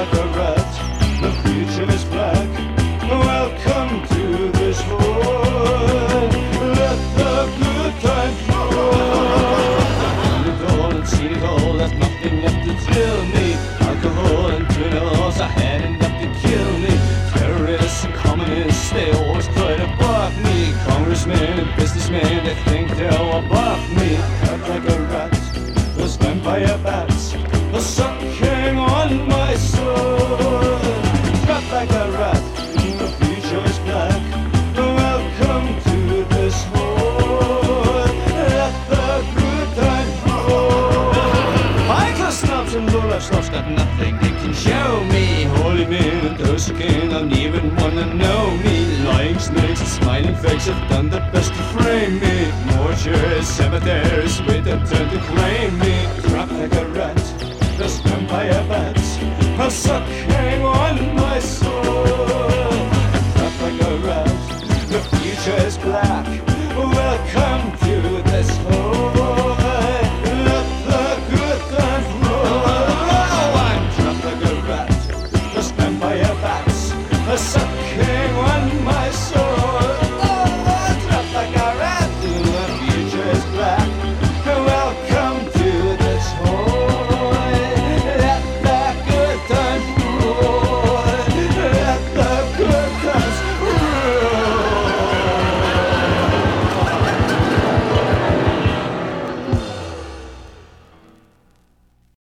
like a rat, the future is black. Welcome to this world. Let the good times roll. Seen it all and seen it all, there's nothing left to thrill me. Alcohol and criminals are had enough to kill me. Terrorists and communists, they always try to block me. Congressmen and businessmen, they think they're above me. Cut like a rat, those vampire bats are sucking on my soul. Cut like a rat, the future is black. Welcome to this world. Let the good times roll. High-class snobs and low-life snobs got nothing they can show me. Holy men and those who can't even wanna know me. Lying snakes and smiling fakes have done their best to frame me. Mortuaries, cemeteries, wait their turn to claim me. Drop like a rat, those vampire bats are sucking